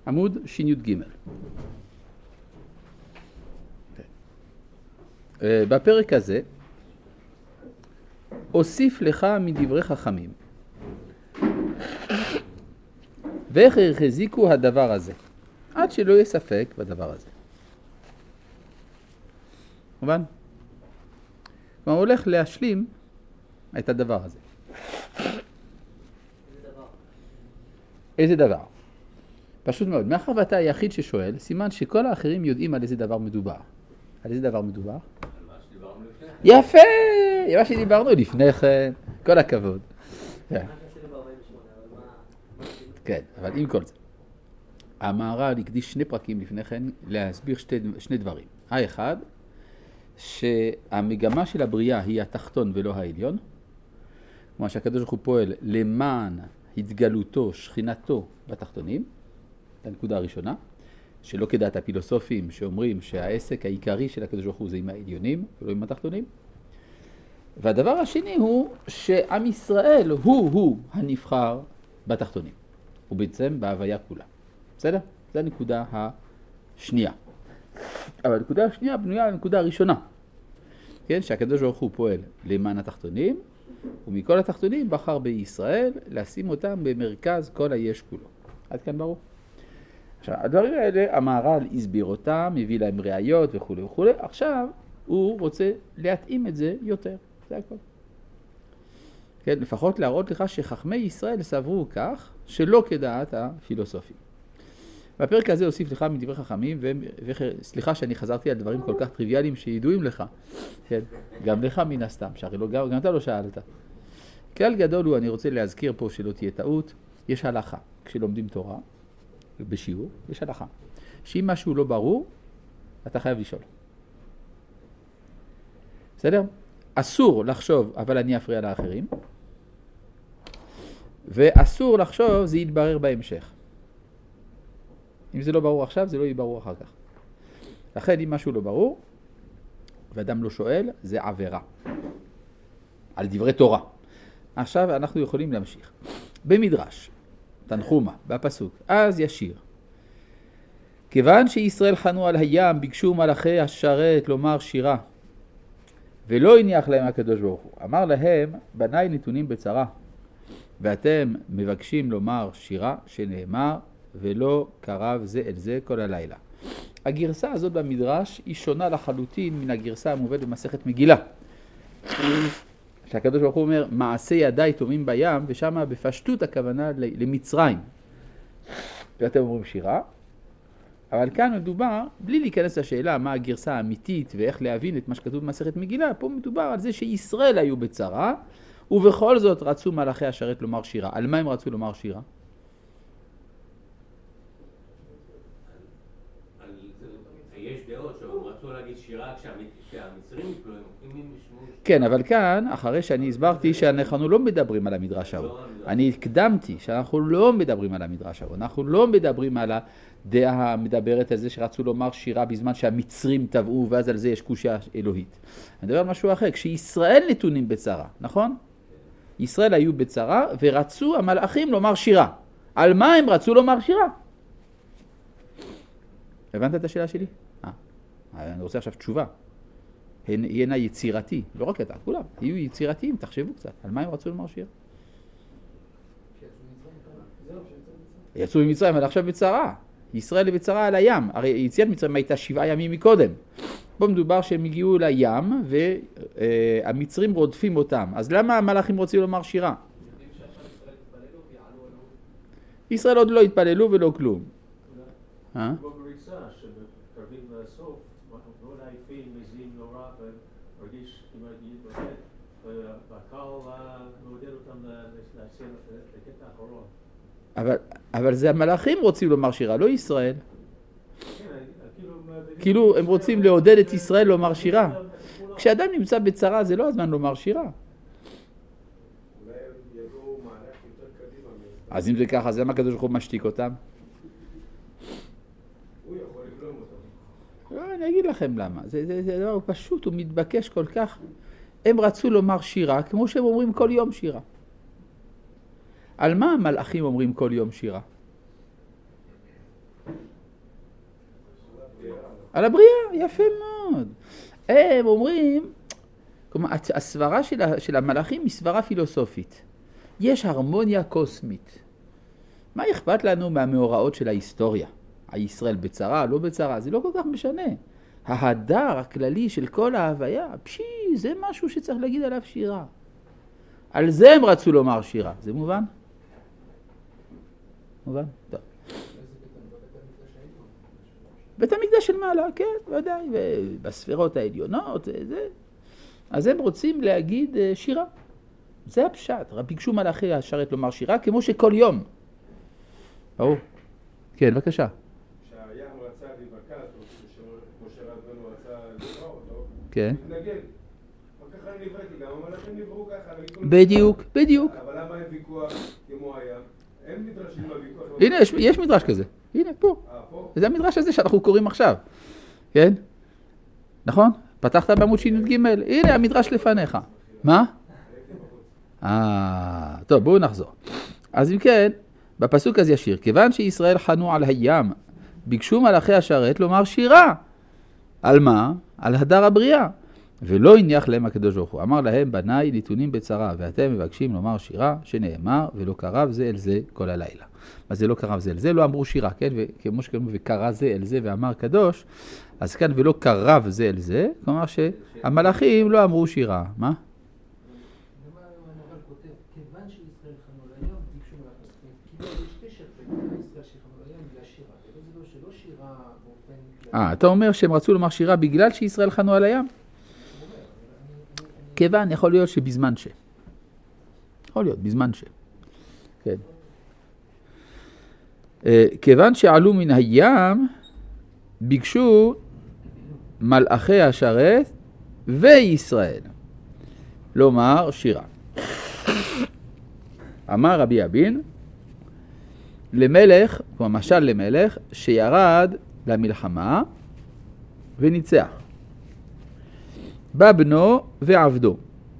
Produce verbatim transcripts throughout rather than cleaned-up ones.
עמוד ש"י ג'. בפרק הזה אוסיף לך מדברי חכמים ואיך החזיקו הדבר הזה עד שלא יהיה ספק בדבר הזה. מובן? כלומר הוא הולך להשלים את הדבר הזה. איזה דבר? איזה דבר? פשוט מאוד. מאחר ואתה היחיד ששואל, סימן שכל האחרים יודעים על איזה דבר מדובר. על איזה דבר מדובר? על מה שדיברנו לפני כן. יפה! מה שדיברנו לפני כן. כל הכבוד. כן, אבל עם כל זה. המהר"ל הקדיש שני פרקים לפני כן להסביר שתי, שני דברים. האחד, שהמגמה של הבריאה היא התחתון ולא העליון. כמו שהקדוש ברוך הוא פועל למען התגלותו, שכינתו בתחתונים. את הנקודה הראשונה, שלא כדעת הפילוסופים שאומרים שהעסק העיקרי של הקדוש ברוך הוא זה עם העליונים ולא עם התחתונים. והדבר השני הוא שעם ישראל הוא-הוא הנבחר בתחתונים. ובעצם בהוויה כולה. בסדר? זו הנקודה השנייה. אבל הנקודה השנייה בנויה על הנקודה הראשונה. כן? שהקדוש ברוך הוא פועל למען התחתונים, ומכל התחתונים בחר בישראל לשים אותם במרכז כל היש כולו. עד כאן ברור? עכשיו, הדברים האלה, המהר"ל הסביר אותם, הביא להם ראיות וכו' וכו'. עכשיו, הוא רוצה להתאים את זה יותר. זה הכל. כן, לפחות להראות לך שחכמי ישראל סברו כך, שלא כדעת הפילוסופים. בפרק הזה הוסיף לך מדברי חכמים, וסליחה שאני חזרתי על דברים כל כך טריוויאליים שידועים לך. כן, גם לך מן הסתם, שהרי לא, גם אתה לא שאלת. כלל גדול הוא, אני רוצה להזכיר פה שלא תהיה טעות, יש הלכה. כשלומדים תורה, בשיעור, יש הלכה. שאם משהו לא ברור, אתה חייב לשאול. בסדר? אסור לחשוב, אבל אני אפריע לאחרים. ואסור לחשוב, זה יתברר בהמשך. אם זה לא ברור עכשיו, זה לא יהיה ברור אחר כך. לכן, אם משהו לא ברור, ואדם לא שואל, זה עבירה. על דברי תורה. עכשיו אנחנו יכולים להמשיך. במדרש, תנחומה, בפסוק, אז ישיר. כיוון שישראל חנו על הים, ביקשו מלאכי השרת לומר שירה, ולא הניח להם הקדוש ברוך הוא. אמר להם, בניי נתונים בצרה, ואתם מבקשים לומר שירה שנאמר, ולא קרב זה אל זה כל הלילה. הגרסה הזאת במדרש היא שונה לחלוטין מן הגרסה המובאת במסכת מגילה. שהקדוש ברוך הוא אומר, מעשה ידיי טובים בים, ושם בפשטות הכוונה למצרים. ואתם אומרים שירה, אבל כאן מדובר, בלי להיכנס לשאלה מה הגרסה האמיתית ואיך להבין את מה שכתוב במסכת מגילה, פה מדובר על זה שישראל היו בצרה, ובכל זאת רצו מלאכי השרת לומר שירה. על מה הם רצו לומר שירה? יש דעות שהם רצו להגיד שירה כשהמצרים יפלו, אם הם ישמעו... כן, אבל כאן, אחרי שאני הסברתי שאנחנו לא מדברים על המדרש ההוא. אני הקדמתי שאנחנו לא מדברים על המדרש ההוא. אנחנו לא מדברים על הדעה המדברת על זה שרצו לומר שירה בזמן שהמצרים טבעו, ואז על זה יש קושיה אלוהית. אני מדבר על משהו אחר, כשישראל נתונים בצרה, נכון? ישראל היו בצרה ורצו המלאכים לומר שירה. על מה הם רצו לומר שירה? הבנת את השאלה שלי? אה, אני רוצה עכשיו תשובה. הנה יצירתי, לא רק אתה, כולם. יהיו יצירתיים, תחשבו קצת. על מה הם רצו לומר שיר? יצאו ממצרים, אבל עכשיו בצרה. ישראל היא בצרה על הים. הרי יציאת מצרים הייתה שבעה ימים מקודם. פה מדובר שהם הגיעו לים והמצרים רודפים אותם. אז למה המלאכים רוצים לומר שירה? ישראל עוד לא התפללו ולא כלום. אה? בריצה שבקרבים לסוף, מאוד עייפים, מזיעים נורא, והרגיש כמעט להתבטא, והקהל מעודד אותם לקטע האחרון. אבל, אבל זה המלאכים רוצים לומר שירה, לא ישראל. כאילו הם רוצים לעודד את ישראל לומר שירה. כשאדם נמצא בצרה זה לא הזמן לומר שירה. אז אם זה ככה, אז למה הקדוש ברוך הוא משתיק אותם? לא, אני אגיד לכם למה. זה, זה, זה דבר פשוט, הוא מתבקש כל כך. הם רצו לומר שירה, כמו שהם אומרים כל יום שירה. על מה המלאכים אומרים כל יום שירה? על הבריאה, יפה מאוד. הם אומרים, כלומר, הסברה של, של המלאכים היא סברה פילוסופית. יש הרמוניה קוסמית. מה אכפת לנו מהמאורעות של ההיסטוריה? הישראל בצרה, לא בצרה, זה לא כל כך משנה. ההדר הכללי של כל ההוויה, פשי, זה משהו שצריך להגיד עליו שירה. על זה הם רצו לומר שירה. זה מובן? מובן? טוב. בית המקדש של מעלה, כן, ודאי, בספירות העליונות, זה. אז הם רוצים להגיד שירה. זה הפשט. ביקשו מלאכי השרת לומר שירה, כמו שכל יום. ברור. כן, בבקשה. כשהים רצה להיבקע, כמו שרבנו רצה לבקע אותו, כן. מתנגד. וככה אני נבראתי, גם המלאכים נבראו ככה. בדיוק, בדיוק. אבל למה אין ויכוח כמו הים? אין מדרשים בוויכוח. הנה, יש, יש מדרש כזה. הנה, פה. אה, פה? זה המדרש הזה שאנחנו קוראים עכשיו. כן? נכון? פתחת בעמוד שי"ג. הנה, המדרש לפניך. מה? אה, טוב, בואו נחזור. אז אם כן, בפסוק הזה ישיר, כיוון שישראל חנו על הים, ביקשו מלאכי השרת לומר שירה. על מה? על הדר הבריאה. ולא הניח להם הקדוש ברוך הוא. אמר להם, בניי נתונים בצרה, ואתם מבקשים לומר שירה, שנאמר, ולא קרב זה אל זה כל הלילה. מה זה לא קרב זה אל זה? לא אמרו שירה, כן? וכמו שכתוב, וקרא זה אל זה ואמר קדוש, אז כאן ולא קרב זה אל זה, כלומר שהמלאכים לא אמרו שירה. מה? אה, אתה אומר שהם רצו לומר שירה בגלל שישראל חנו על הים? כיוון, יכול להיות שבזמן ש. יכול להיות, בזמן ש. כן. כיוון שעלו מן הים, ביקשו מלאכי השרת וישראל לומר שירה. אמר רבי אבין, למלך, כמו משל למלך, שירד למלחמה וניצח. בא בנו ועבדו,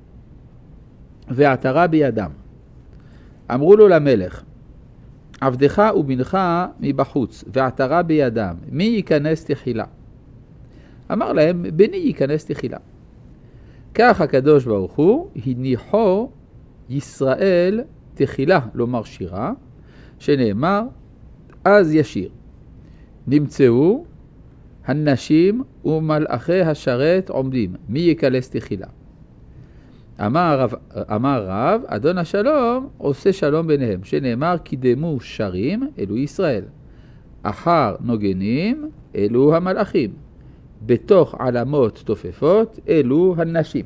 ועטרה בידם. אמרו לו למלך, עבדך ובנך מבחוץ, ועטרה בידם, מי ייכנס תחילה? אמר להם, בני ייכנס תחילה. כך הקדוש ברוך הוא הניחו ישראל תחילה לומר שירה, שנאמר, אז ישיר. נמצאו הנשים ומלאכי השרת עומדים, מי יקלס תחילה? אמר רב, אמר רב, אדון השלום עושה שלום ביניהם, שנאמר קידמו שרים אלו ישראל, אחר נוגנים אלו המלאכים, בתוך עלמות תופפות אלו הנשים.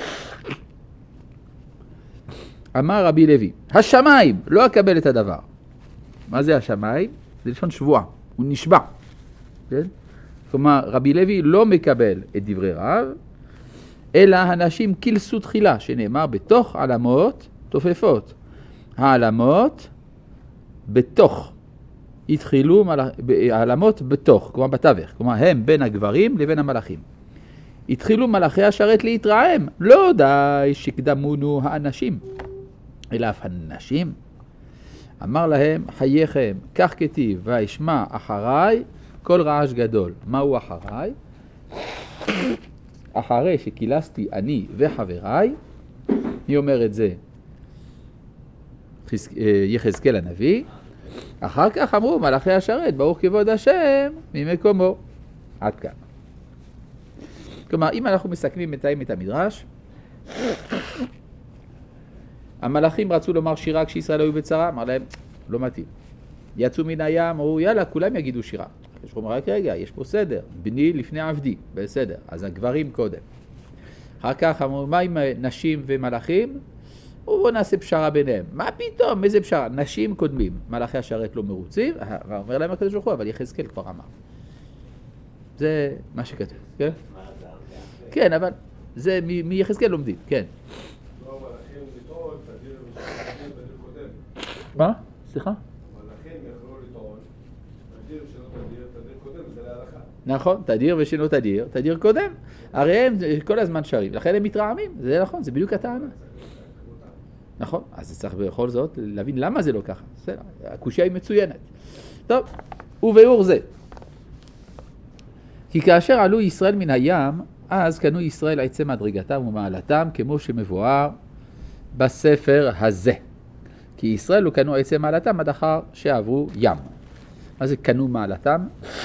אמר רבי לוי, השמיים לא אקבל את הדבר. מה זה השמיים? זה לשון שבועה, הוא נשבע. כן? כלומר, רבי לוי לא מקבל את דברי רב, אלא הנשים קילסו תחילה, שנאמר בתוך עלמות תופפות. העלמות בתוך, התחילו העלמות בתוך, כלומר בתווך, כלומר הם בין הגברים לבין המלאכים. התחילו מלאכי השרת להתרעם, לא די שקדמונו האנשים, אלא אף הנשים. אמר להם, חייכם, כך כתיב, וישמע אחריי כל רעש גדול. מהו אחריי? אחרי שקילסתי אני וחבריי, מי אומר את זה? יחזקאל הנביא. אחר כך אמרו מלאכי השרת, ברוך כבוד השם ממקומו. עד כאן. כלומר, אם אנחנו מסכמים מתאים את המדרש, המלאכים רצו לומר שירה כשישראל היו בצרה, אמר להם, לא מתאים. יצאו מן הים, אמרו, יאללה, כולם יגידו שירה. יש לך אומר, רק רגע, יש פה סדר, בני לפני עבדי, בסדר, אז הגברים קודם. אחר כך אמרו, מה עם נשים ומלאכים? בואו נעשה פשרה ביניהם. מה פתאום, איזה פשרה? נשים קודמים, מלאכי השרת לא מרוצים, ואומר להם הקדוש ברוך הוא, אבל יחזקאל כבר אמר. זה מה שכתוב, כן? כן, אבל זה מיחזקאל לומדים, כן. מה? סליחה? מלאכים יכלו לטעון, תדיר ושאינו תדיר, תדיר קודם, זה להלכה. נכון, תדיר ושאינו תדיר, תדיר קודם. הרי הם כל הזמן שרים, לכן הם מתרעמים, זה נכון, זה בדיוק הטענה. נכון, אז צריך בכל זאת להבין למה זה לא ככה. בסדר, הקושיה היא מצוינת. טוב, וביאור זה. כי כאשר עלו ישראל מן הים, אז קנו ישראל עצי מדרגתם ומעלתם, כמו שמבואר בספר הזה. כי ישראל לא קנו עצי מעלתם עד אחר שעברו ים. מה זה קנו מעלתם?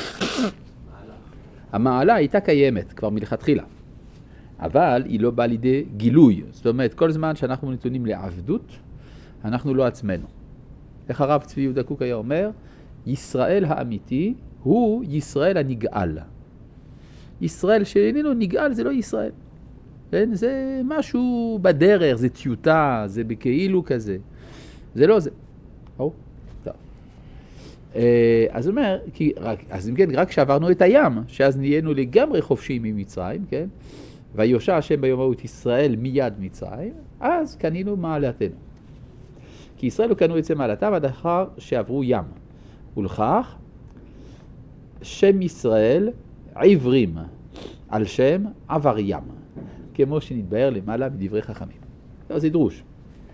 המעלה הייתה קיימת כבר מלכתחילה, אבל היא לא באה לידי גילוי. זאת אומרת, כל זמן שאנחנו נתונים לעבדות, אנחנו לא עצמנו. איך הרב צבי יהודה קוק היה אומר? ישראל האמיתי הוא ישראל הנגאל. ישראל שאיננו נגאל זה לא ישראל. זה משהו בדרך, זה טיוטה, זה בכאילו כזה. זה לא זה. או? טוב. אז הוא אומר, כי רק, אז אם כן, רק כשעברנו את הים, שאז נהיינו לגמרי חופשיים ממצרים, כן? ויושע השם ביום ההוא את ישראל מיד מצרים, אז קנינו מעלתנו. כי ישראל לא קנו עצי מעלתם עד אחר שעברו ים. ולכך, שם ישראל עברים על שם עבר ים, כמו שנתבהר למעלה בדברי חכמים. זה דרוש.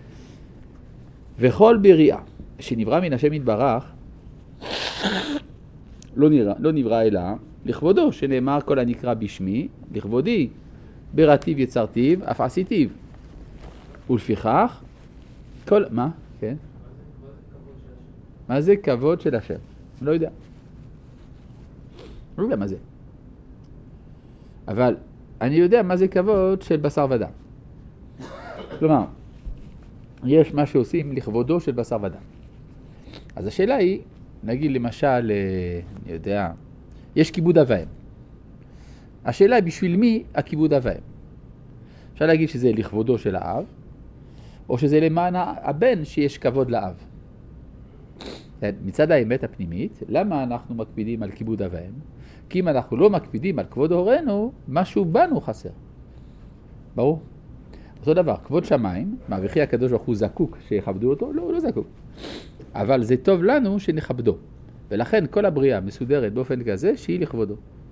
וכל בריאה שנברא מן השם יתברך, לא נברא, לא נברא אלא לכבודו, שנאמר כל הנקרא בשמי, לכבודי, בראתיו יצרתיו, אף עשיתיו. ולפיכך, כל... מה? כן? מה זה כבוד של השם? אני לא יודע. אני לא יודע מה זה. אבל אני יודע מה זה כבוד של בשר ודם. כלומר, יש מה שעושים לכבודו של בשר ודם. אז השאלה היא, נגיד למשל, אני יודע, יש כיבוד אב ואם. השאלה היא בשביל מי הכיבוד אב ואם. אפשר להגיד שזה לכבודו של האב, או שזה למען הבן שיש כבוד לאב. מצד האמת הפנימית, למה אנחנו מקפידים על כיבוד אב ואם? כי אם אנחנו לא מקפידים על כבוד הורינו, משהו בנו חסר. ברור? אותו דבר, כבוד שמיים, מה וכי הקדוש ברוך הוא זקוק שיכבדו אותו? לא, הוא לא זקוק. אבל זה טוב לנו שנכבדו. ולכן כל הבריאה מסודרת באופן כזה שהיא לכבודו.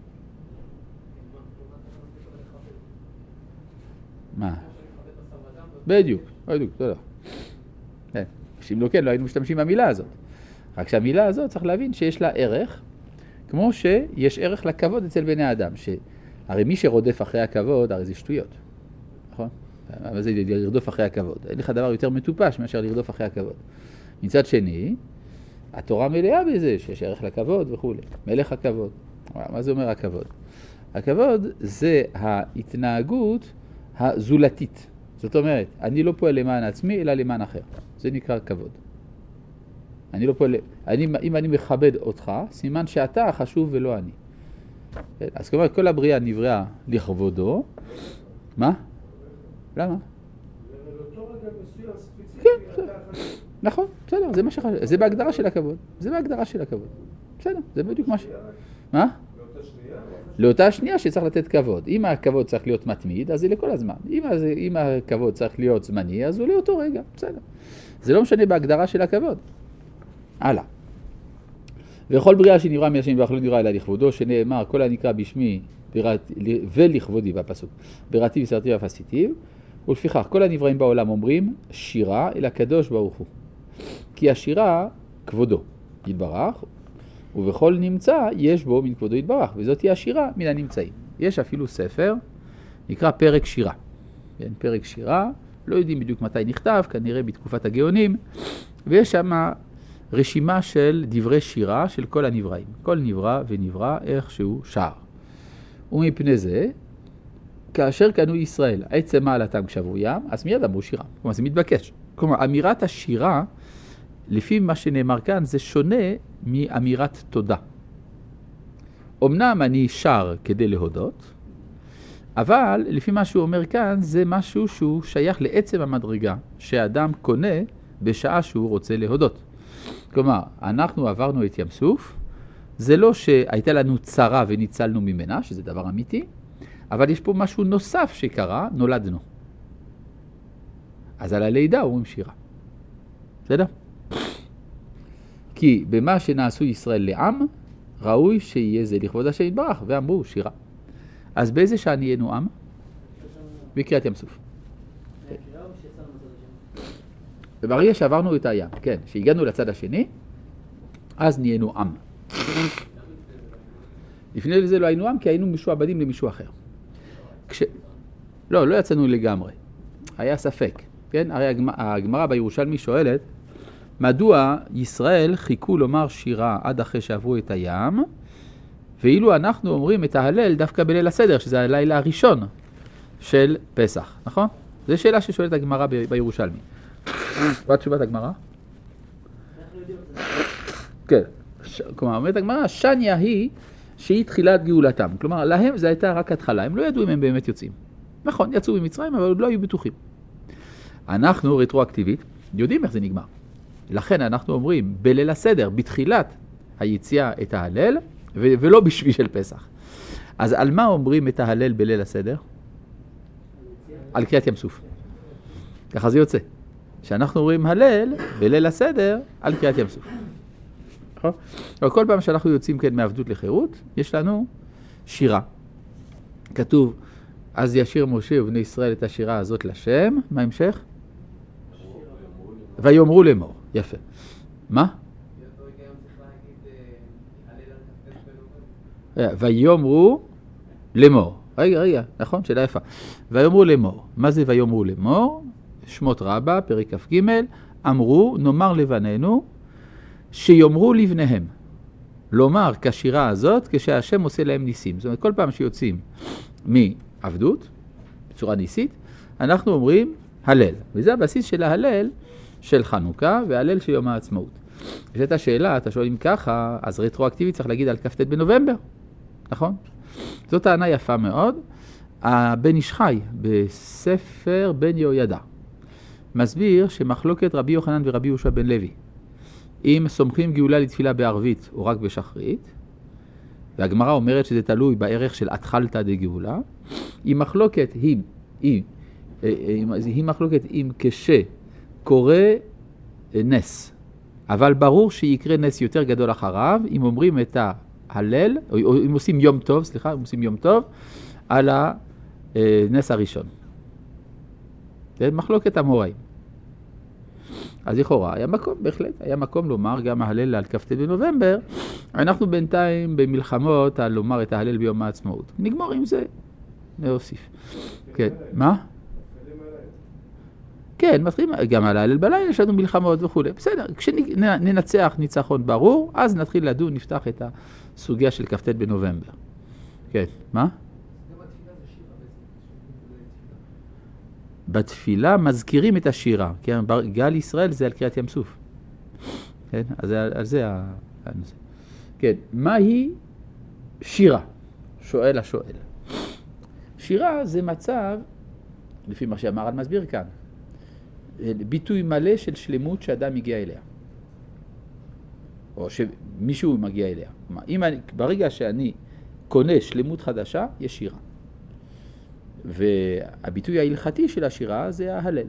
מה? בדיוק, בדיוק, תודה. אם לא כן, לא היינו משתמשים במילה הזאת. רק שהמילה הזאת צריך להבין שיש לה ערך, כמו שיש ערך לכבוד אצל בני האדם. ש... הרי מי שרודף אחרי הכבוד, הרי זה שטויות. נכון? אבל זה לרדוף אחרי הכבוד. אין לך דבר יותר מטופש מאשר לרדוף אחרי הכבוד. מצד שני, התורה מלאה בזה שיש ערך לכבוד וכו'. מלך הכבוד. מה זה אומר הכבוד? הכבוד זה ההתנהגות הזולתית. זאת אומרת, אני לא פועל למען עצמי, אלא למען אחר. זה נקרא כבוד. אני לא פועל... אני, אם אני מכבד אותך, סימן שאתה חשוב ולא אני. אז כלומר, כל הבריאה נבראה לכבודו. מה? למה? כן, בסדר. נכון, בסדר, זה מה שחשוב. זה בהגדרה של הכבוד. זה בהגדרה של הכבוד. בסדר, זה בדיוק מה ש... מה? לאותה שנייה שצריך לתת כבוד. אם הכבוד צריך להיות מתמיד, אז זה לכל הזמן. אם, אם הכבוד צריך להיות זמני, אז הוא לאותו רגע. בסדר. זה לא משנה בהגדרה של הכבוד. הלאה. וכל בריאה שנברא מהשם יתברך לא נברא אלא לכבודו, שנאמר כל הנקרא בשמי ולכבודי בפסוק. בראתיו יצרתיו אף עשיתיו. ולפיכך כל הנבראים בעולם אומרים שירה אל הקדוש ברוך הוא. כי השירה כבודו יתברך, ובכל נמצא יש בו מן כבודו יתברך, וזאת היא השירה מן הנמצאים. יש אפילו ספר, נקרא פרק שירה. כן, פרק שירה, לא יודעים בדיוק מתי נכתב, כנראה בתקופת הגאונים, ויש שם רשימה של דברי שירה של כל הנבראים. כל נברא ונברא איכשהו שר. ומפני זה, כאשר קנו ישראל עצם מעלתם כשעברו ים, אז מיד אמרו שירה. כלומר, זה מתבקש. כלומר, אמירת השירה, לפי מה שנאמר כאן, זה שונה מאמירת תודה. אמנם אני שר כדי להודות, אבל לפי מה שהוא אומר כאן, זה משהו שהוא שייך לעצם המדרגה, שהאדם קונה בשעה שהוא רוצה להודות. כלומר, אנחנו עברנו את ים סוף, זה לא שהייתה לנו צרה וניצלנו ממנה, שזה דבר אמיתי, אבל יש פה משהו נוסף שקרה, נולדנו. אז על הלידה אומרים שירה. בסדר? כי במה שנעשו ישראל לעם, ראוי שיהיה זה לכבוד השם יתברך, ואמרו שירה. אז באיזה שעה נהיינו עם? בקריאת ים סוף. וברגע שעברנו את הים, כן, שהגענו לצד השני, אז נהיינו עם. לפני לזה לא היינו עם, כי היינו משועבדים למישהו אחר. כש... לא, לא יצאנו לגמרי. היה ספק, כן? הרי הגמרא בירושלמי שואלת, מדוע ישראל חיכו לומר שירה עד אחרי שעברו את הים, ואילו אנחנו אומרים את ההלל דווקא בליל הסדר, שזה הלילה הראשון של פסח, נכון? זו שאלה ששואלת הגמרא בירושלמי. מה תשובת הגמרא? כן, כלומר, אומרת הגמרא, שניה היא שהיא תחילת גאולתם. כלומר, להם זה הייתה רק התחלה, הם לא ידעו אם הם באמת יוצאים. נכון, יצאו ממצרים, אבל עוד לא היו בטוחים. אנחנו, רטרואקטיבית, יודעים איך זה נגמר. לכן אנחנו אומרים, בליל הסדר, בתחילת היציאה את ההלל, ו- ולא בשביל של פסח. אז על מה אומרים את ההלל בליל הסדר? על קריאת ים סוף. ככה זה יוצא. שאנחנו אומרים הלל בליל הסדר על קריאת ים סוף. נכון? אבל כל פעם שאנחנו יוצאים כן מעבדות לחירות, יש לנו שירה. כתוב, אז ישיר משה ובני ישראל את השירה הזאת לשם. מה המשך? ויאמרו לאמור. יפה. מה? ויאמרו לאמור. רגע, רגע, נכון? שאלה יפה. ויאמרו לאמור. מה זה ויאמרו לאמור? שמות רבה, פרק כ"ג, אמרו, נאמר לבנינו, שיאמרו לבניהם. לומר כשירה הזאת, כשהשם עושה להם ניסים. זאת אומרת, כל פעם שיוצאים מעבדות, בצורה ניסית, אנחנו אומרים הלל. וזה הבסיס של ההלל של חנוכה וההלל של יום העצמאות. יש את השאלה, אתה שואל אם ככה, אז רטרואקטיבית צריך להגיד על כ"ט בנובמבר, נכון? זאת טענה יפה מאוד. הבן איש חי בספר בן יהוידע מסביר שמחלוקת רבי יוחנן ורבי יהושע בן לוי, אם סומכים גאולה לתפילה בערבית או רק בשחרית, והגמרא אומרת שזה תלוי בערך של התחלתא דגאולה, היא מחלוקת היא, היא, היא, היא מחלוקת אם כשקורה נס, אבל ברור שיקרה נס יותר גדול אחריו, אם אומרים את ההלל, או, או אם עושים יום טוב, סליחה, אם עושים יום טוב, על הנס הראשון. זה מחלוקת המוראים. אז לכאורה, היה מקום, בהחלט, היה מקום לומר גם ההלל על כ"ט בנובמבר. אנחנו בינתיים במלחמות על לומר את ההלל ביום העצמאות. נגמור עם זה, נוסיף. כן, מה? כן, מתחילים גם על ההלל בלילה, יש לנו מלחמות וכו'. בסדר, כשננצח ניצחון ברור, אז נתחיל לדון, נפתח את הסוגיה של כ"ט בנובמבר. כן, מה? בתפילה מזכירים את השירה, כן? גל ישראל זה על קריאת ים סוף. כן? אז על זה הנושא. כן, מהי שירה? שואל השואל. שירה זה מצב, לפי מה שאמר על מסביר כאן, ביטוי מלא של שלמות שאדם מגיע אליה. או שמישהו מגיע אליה. אם אני, ברגע שאני קונה שלמות חדשה, יש שירה. והביטוי ההלכתי של השירה זה ההלל.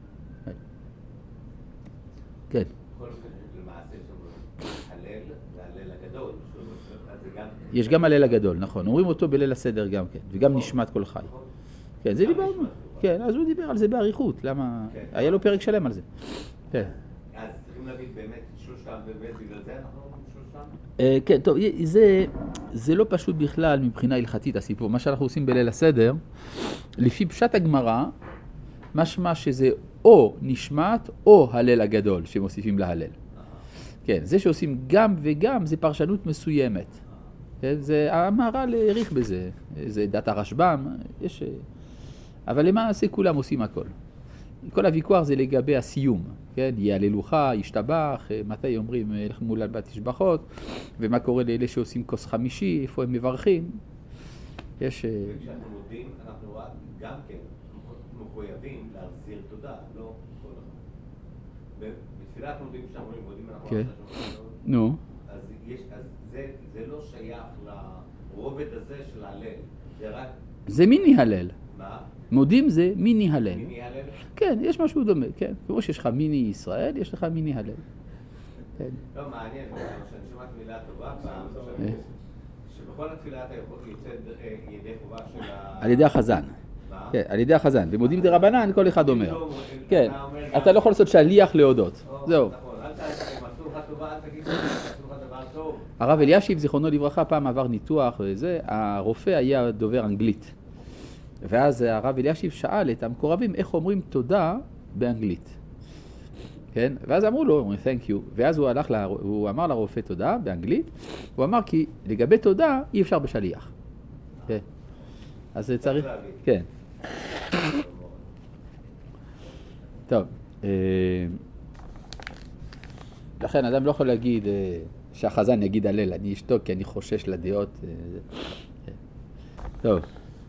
כן. כל למעשה שאומרים הלל והלל הגדול. יש גם הלל הגדול, נכון. אומרים אותו בליל הסדר גם כן, וגם נשמת כל חי. כן, זה דיברנו. כן, אז הוא דיבר על זה בעריכות. למה? היה לו פרק שלם על זה. כן. אז צריכים להגיד באמת שלושתם ובאמת בגלל זה אנחנו אומרים שלושתם? כן, טוב, זה, זה לא פשוט בכלל מבחינה הלכתית הסיפור. מה שאנחנו עושים בליל הסדר, לפי פשט הגמרא, משמע שזה או נשמת או הלל הגדול שמוסיפים להלל. כן, זה שעושים גם וגם זה פרשנות מסוימת. כן, זה המהר"ל העריך בזה, זה דת הרשב"ם, יש... אבל למעשה כולם עושים הכל. כל הוויכוח זה לגבי הסיום, כן? יהללוך, ישתבח, מתי אומרים מול על בת תשבחות, ומה קורה לאלה שעושים כוס חמישי, איפה הם מברכים. יש... כשאנחנו מודים, אנחנו גם כן מחויבים להחזיר תודה, לא כל אחד. בתפילה אנחנו מודים כשאנחנו מודים, אנחנו כן. נו. אז יש, אז זה, זה לא שייך לרובד הזה של הלל, זה רק... זה מיני הלל. מה? מודים זה מיני הלל. מיני הלל? כן, יש משהו דומה, כן. כמו שיש לך מיני ישראל, יש לך מיני הלל. כן. לא, מעניין, שאני שומעת מילה טובה פעם, שבכל התפילה אתה יכול לצאת ידי חובה של ה... על ידי החזן. מה? כן, על ידי החזן. ומודים דרבנן, כל אחד אומר. כן, אתה לא יכול לעשות שליח להודות. זהו. נכון, אל תעשה, אם עשו לך טובה, אל תגיד, עשו לך דבר טוב. הרב אלישיב, זיכרונו לברכה, פעם עבר ניתוח וזה, הרופא היה דובר אנגלית. ואז הרב אלישיב שאל את המקורבים איך אומרים תודה באנגלית. כן? ואז אמרו לו, אומרים thank you. ואז הוא, הלך לה, הוא אמר לרופא תודה באנגלית, הוא אמר כי לגבי תודה אי אפשר בשליח. כן. אז זה צריך... כן. טוב. לכן אדם לא יכול להגיד שהחזן יגיד הלל, אני אשתוק כי אני חושש לדעות. טוב.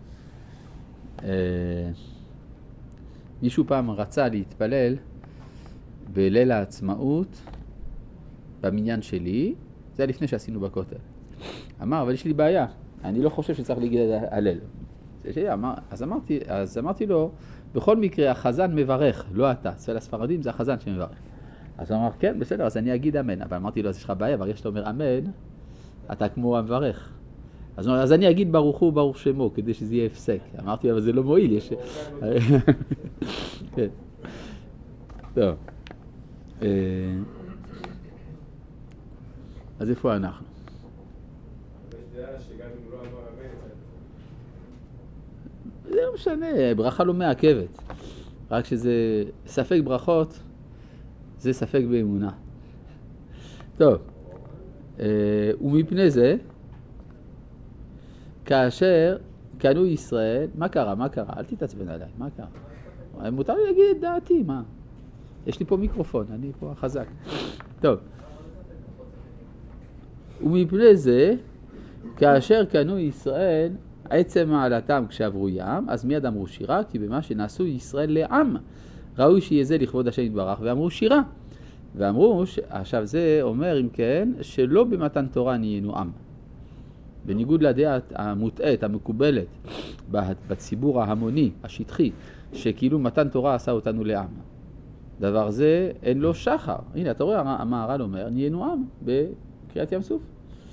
מישהו פעם רצה להתפלל בליל העצמאות במניין שלי, זה היה לפני שעשינו בכותל. אמר, אבל יש לי בעיה, אני לא חושב שצריך להגיד הלל. אז אמרתי, אז אמרתי לו, בכל מקרה החזן מברך, לא אתה, אצל הספרדים זה החזן שמברך. אז הוא אמר, כן, בסדר, אז אני אגיד אמן. אבל אמרתי לו, אז יש לך בעיה, ברגע שאתה אומר אמן, אתה כמו המברך. אז, אז אני אגיד ברוך הוא, ברוך שמו, כדי שזה יהיה הפסק. אמרתי, אבל זה לא מועיל, יש... כן. טוב. אז איפה אנחנו? יש דעה שגם אם לא אמר אמן, זה לא משנה, ברכה לא מעכבת. רק שזה ספק ברכות, זה ספק באמונה. טוב. ומפני זה, כאשר קנו ישראל, מה קרה? מה קרה? אל תתעצבן עליי, מה קרה? מותר לי להגיד את דעתי, מה? יש לי פה מיקרופון, אני פה חזק. טוב. ומפני זה, כאשר קנו ישראל, עצם מעלתם כשעברו ים, אז מיד אמרו שירה, כי במה שנעשו ישראל לעם, ראוי שיהיה זה לכבוד השם יתברך, ואמרו שירה. ואמרו, ש... עכשיו זה אומר אם כן, שלא במתן תורה נהיינו עם. בניגוד לדעה המוטעת, המקובלת, בציבור ההמוני, השטחי, שכאילו מתן תורה עשה אותנו לעם. דבר זה אין לו שחר. הנה, אתה רואה, המהר"ל אומר, נהיינו עם בקריאת ים סוף.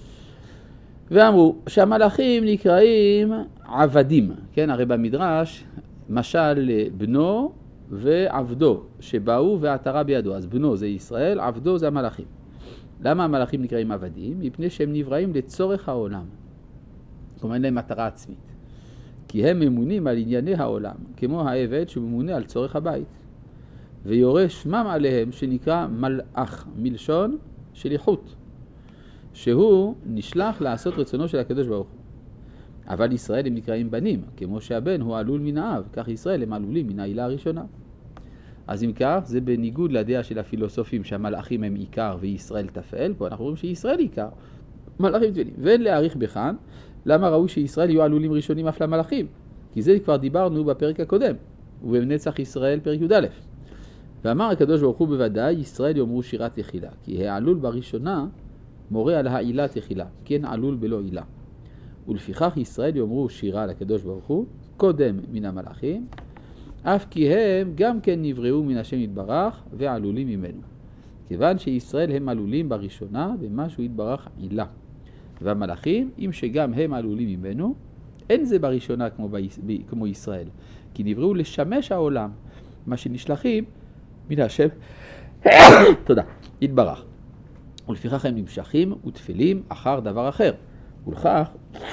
ואמרו שהמלאכים נקראים עבדים, כן? הרי במדרש, משל בנו ועבדו, שבאו והעטרה בידו. אז בנו זה ישראל, עבדו זה המלאכים. למה המלאכים נקראים עבדים? מפני שהם נבראים לצורך העולם. כלומר, אין להם מטרה עצמית. כי הם ממונים על ענייני העולם, כמו העבד שממונה על צורך הבית. ויורה שמם עליהם שנקרא מלאך, מלשון שליחות, שהוא נשלח לעשות רצונו של הקדוש ברוך הוא. אבל ישראל הם נקראים בנים, כמו שהבן הוא עלול מן האב, כך ישראל הם עלולים מן העילה הראשונה. אז אם כך, זה בניגוד לדעה של הפילוסופים שהמלאכים הם עיקר וישראל תפעל, פה אנחנו רואים שישראל עיקר, מלאכים תפעלים. ואין להעריך בכאן, למה ראוי שישראל יהיו עלולים ראשונים אף למלאכים? כי זה כבר דיברנו בפרק הקודם, ובנצח ישראל פרק י"א. ואמר הקדוש ברוך הוא בוודאי, ישראל יאמרו שירת תחילה, כי העלול בראשונה מורה על העילה תחילה, כן עלול בלא עילה. ולפיכך ישראל יאמרו שירה לקדוש ברוך הוא, קודם מן המלאכים, אף כי הם גם כן נבראו מן השם יתברך ועלולים ממנו. כיוון שישראל הם עלולים בראשונה במה שהוא יתברך עילה. והמלאכים, אם שגם הם עלולים ממנו, אין זה בראשונה כמו, ב... כמו ישראל, כי נבראו לשמש העולם, מה שנשלחים מן השם, תודה, יתברך. ולפיכך הם נמשכים ותפלים אחר דבר אחר. ולכך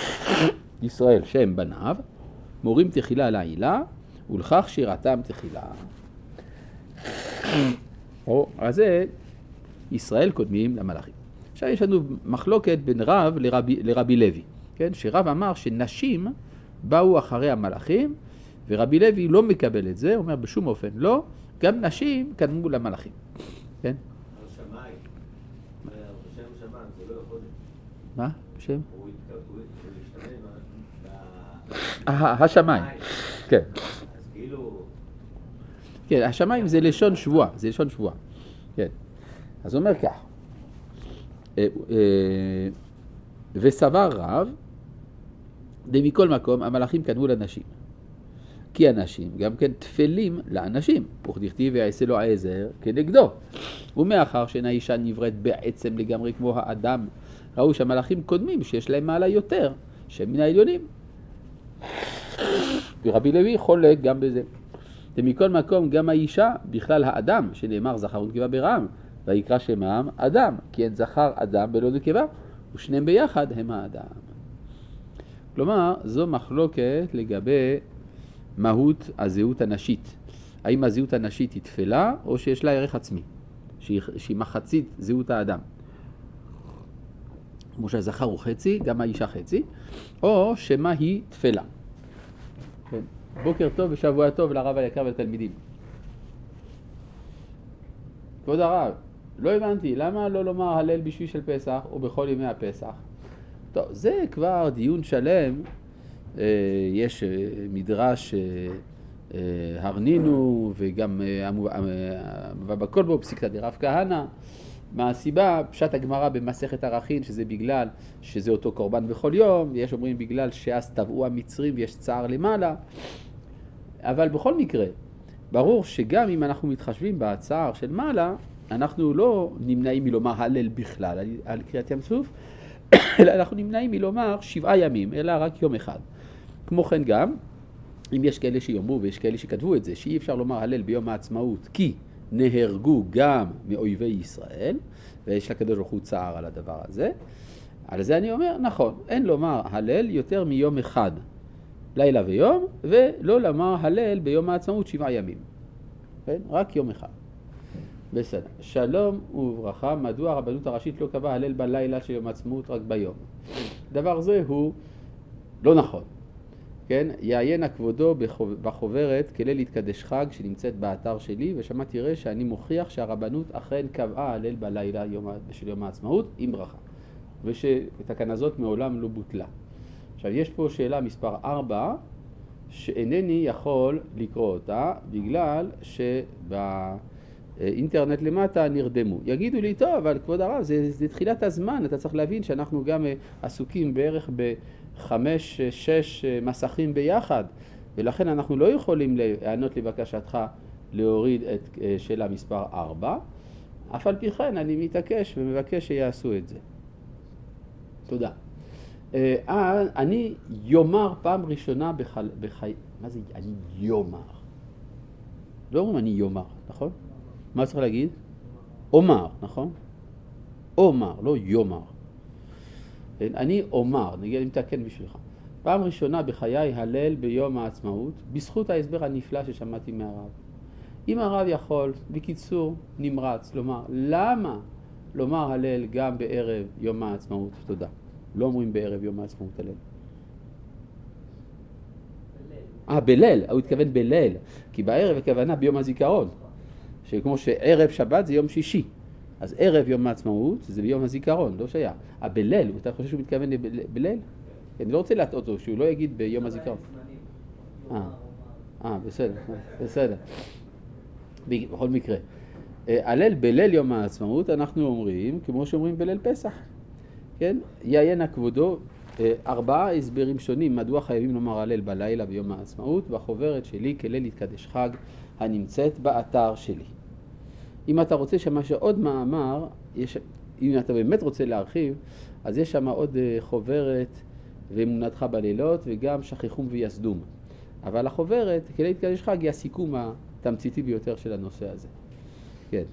ישראל שהם בניו, מורים תחילה על העילה, ולכך שירתם תחילה. או, אז זה ישראל קודמים למלאכים. עכשיו יש לנו מחלוקת בין רב לרבי, לרבי לוי, כן? שרב אמר שנשים באו אחרי המלאכים, ורבי לוי לא מקבל את זה, אומר בשום אופן לא, גם נשים קדמו למלאכים, כן? השמיים, בשם שמיים, זה לא יכול להיות. מה? בשם? הוא ישתנה השמיים, כן. אז כאילו... כן, השמיים זה לשון שבועה, זה לשון שבועה, כן. אז אומר כך, וסבר רב, מכל מקום המלאכים קדמו לנשים. כי אנשים גם כן תפלים לאנשים, וכדכתיב ויעשה לו עזר כנגדו. ומאחר שאין האישה נבראת בעצם לגמרי כמו האדם, ראו שהמלאכים קודמים שיש להם מעלה יותר, שהם מן העליונים. ורבי לוי חולק גם בזה. ומכל מקום גם האישה, בכלל האדם, שנאמר זכר ונקבה ברעם, ויקרא שמם אדם, כי אין זכר אדם בלא נקבה, ושניהם ביחד הם האדם. כלומר, זו מחלוקת לגבי מהות הזהות הנשית. האם הזהות הנשית היא תפלה או שיש לה ערך עצמי, שהיא, שהיא מחצית זהות האדם. כמו שהזכר הוא חצי, גם האישה חצי, או שמה היא תפלה. כן. בוקר טוב ושבוע טוב לרב היקר ולתלמידים. כבוד הרב, לא הבנתי, למה לא לומר הלל בשביל של פסח או בכל ימי הפסח? טוב, זה כבר דיון שלם. יש מדרש הרנינו וגם בכל בו פסיקתא דרב כהנא. מה הסיבה? פשט הגמרא במסכת ערכין, שזה בגלל שזה אותו קורבן בכל יום, יש אומרים בגלל שאז טבעו המצרים ויש צער למעלה. אבל בכל מקרה, ברור שגם אם אנחנו מתחשבים בצער של מעלה, אנחנו לא נמנעים מלומר הלל בכלל על, על קריאת ים סוף, אלא אנחנו נמנעים מלומר שבעה ימים, אלא רק יום אחד. כמו כן גם, אם יש כאלה שיאמרו ויש כאלה שכתבו את זה, שאי אפשר לומר הלל ביום העצמאות, כי נהרגו גם מאויבי ישראל, ויש לקדוש ברוך הוא צער על הדבר הזה. על זה אני אומר, נכון, אין לומר הלל יותר מיום אחד, לילה ויום, ולא לומר הלל ביום העצמאות שבעה ימים. כן? רק יום אחד. בסדר. שלום וברכה, מדוע הרבנות הראשית לא קבעה הלל בלילה של יום העצמאות רק ביום? דבר זה הוא לא נכון. כן? יעיין הכבודו בחוברת כליל להתקדש חג שנמצאת באתר שלי, ושמה תראה שאני מוכיח שהרבנות אכן קבעה הלל בלילה יום, של יום העצמאות עם ברכה. ושתקנה זאת מעולם לא בוטלה. עכשיו יש פה שאלה מספר ארבע, שאינני יכול לקרוא אותה, בגלל שבאינטרנט למטה נרדמו. יגידו לי, טוב, אבל כבוד הרב, זה, זה תחילת הזמן, אתה צריך להבין שאנחנו גם עסוקים בערך בחמש, שש מסכים ביחד, ולכן אנחנו לא יכולים לענות לבקשתך להוריד את שאלה מספר ארבע, אף על פי כן אני מתעקש ומבקש שיעשו את זה. תודה. אה, אני יומר פעם ראשונה בחי... בחי... מה זה? אני יומר. לא אומרים אני יומר, נכון? מה צריך להגיד? אומר, נכון? אומר, לא יומר. אני אומר, נגיד, אני מתקן בשבילך. פעם ראשונה בחיי הלל ביום העצמאות, בזכות ההסבר הנפלא ששמעתי מהרב. אם הרב יכול, בקיצור, נמרץ, לומר, למה לומר הלל גם בערב יום העצמאות? תודה. לא אומרים בערב יום העצמאות הלל. אה, בליל, הוא התכוון בליל, כי בערב הכוונה ביום הזיכרון, שכמו שערב שבת זה יום שישי, אז ערב יום העצמאות זה ביום הזיכרון, לא שייך. אה, בליל, אתה חושב שהוא מתכוון בליל? אני לא רוצה להטעות אותו, שהוא לא יגיד ביום הזיכרון. אה, אה, בסדר, בסדר. בכל מקרה, הלל בליל יום העצמאות אנחנו אומרים, כמו שאומרים בליל פסח. כן? יעיין הכבודו ארבעה הסברים שונים מדוע חייבים לומר הלל בלילה ביום העצמאות, בחוברת שלי כליל להתקדש חג הנמצאת באתר שלי. אם אתה רוצה שמה שעוד מאמר, יש, אם אתה באמת רוצה להרחיב, אז יש שם עוד חוברת ואמונתך בלילות וגם שכחום ויסדום. אבל החוברת כליל להתקדש חג היא הסיכום התמציתי ביותר של הנושא הזה. כן.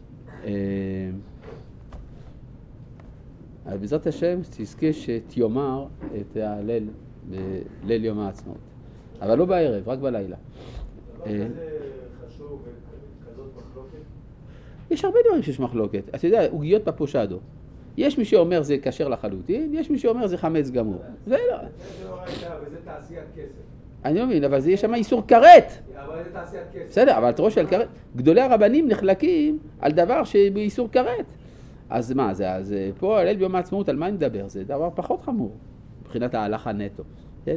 אבל בעזרת השם תזכה שתיומר את הליל בליל יום העצמאות. אבל לא בערב, רק בלילה. דבר כזה חשוב וכזאת מחלוקת? יש הרבה דברים שיש מחלוקת. אתה יודע, עוגיות בפושדו. יש מי שאומר זה כשר לחלוטין, יש מי שאומר זה חמץ גמור. זה לא. זה לא ראיתה, וזה תעשיית כסף. אני לא מבין, אבל זה יש שם איסור כרת. אבל זה תעשיית כסף. בסדר, אבל תראו שעל כרת, גדולי הרבנים נחלקים על דבר שבאיסור כרת. אז מה זה? אז פה הליל ביום העצמאות, על מה נדבר? זה דבר פחות חמור, מבחינת ההלכה נטו. כן?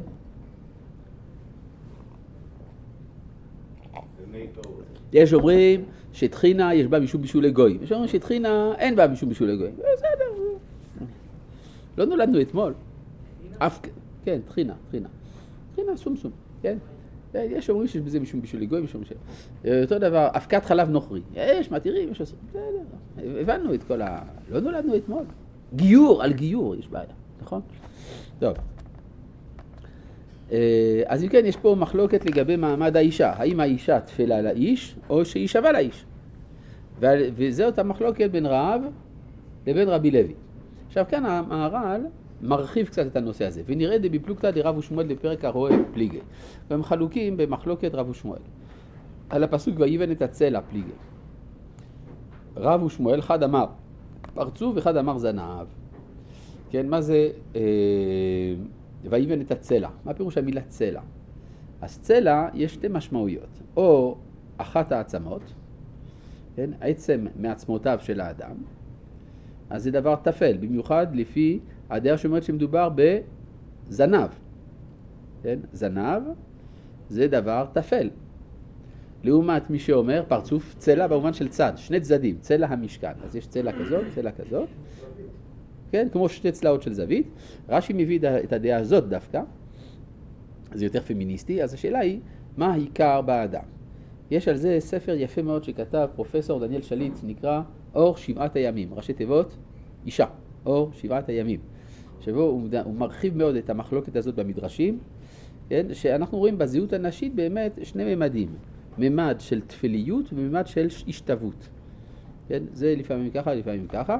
יש אומרים שתחינה יש בה משום בישול לגויים. יש אומרים שתחינה אין בה משום בישול לגויים. בסדר. לא נולדנו אתמול. כן, תחינה, תחינה. תחינה, סום סום. כן? יש אומרים שיש בזה משום בישול לגויים, יש אומרים ש... אותו דבר, אבקת חלב נוכרי. יש, מתירים, יש עושים. בסדר. הבנו את כל ה... לא נולדנו אתמול. גיור, על גיור יש בעיה. נכון? טוב. אז אם כן, יש פה מחלוקת לגבי מעמד האישה. האם האישה תפלה לאיש, או שהיא שווה לאיש. וזו אותה מחלוקת בין רב לבין רבי לוי. עכשיו כאן המהר"ל מרחיב קצת את הנושא הזה, ונראה דביפלוגתא דרב ושמואל בפרק הרואה פליגי. והם חלוקים במחלוקת רב ושמואל. על הפסוק ויבן את הצלע פליגי. רב ושמואל, אחד אמר פרצוף, אחד אמר זנב. כן, מה זה אה, ויבן את הצלע? מה פירוש המילה צלע? אז צלע יש שתי משמעויות. או אחת העצמות, כן, עצם מעצמותיו של האדם, אז זה דבר תפל, במיוחד לפי הדעה שאומרת שמדובר בזנב. כן? זנב זה דבר תפל. לעומת מי שאומר פרצוף, צלע במובן של צד, שני צדדים, צלע המשכן. אז יש צלע כזאת, צלע כזאת. כן? כמו שתי צלעות של זווית. רש"י מביא את הדעה הזאת דווקא. זה יותר פמיניסטי. אז השאלה היא, מה העיקר באדם? יש על זה ספר יפה מאוד שכתב פרופסור דניאל שליט, נקרא אור שבעת הימים, ראשי תיבות אישה, אור שבעת הימים, שבו הוא, הוא מרחיב מאוד את המחלוקת הזאת במדרשים, כן? שאנחנו רואים בזהות הנשית באמת שני ממדים, ממד של תפיליות וממד של השתוות. כן? זה לפעמים ככה, לפעמים ככה.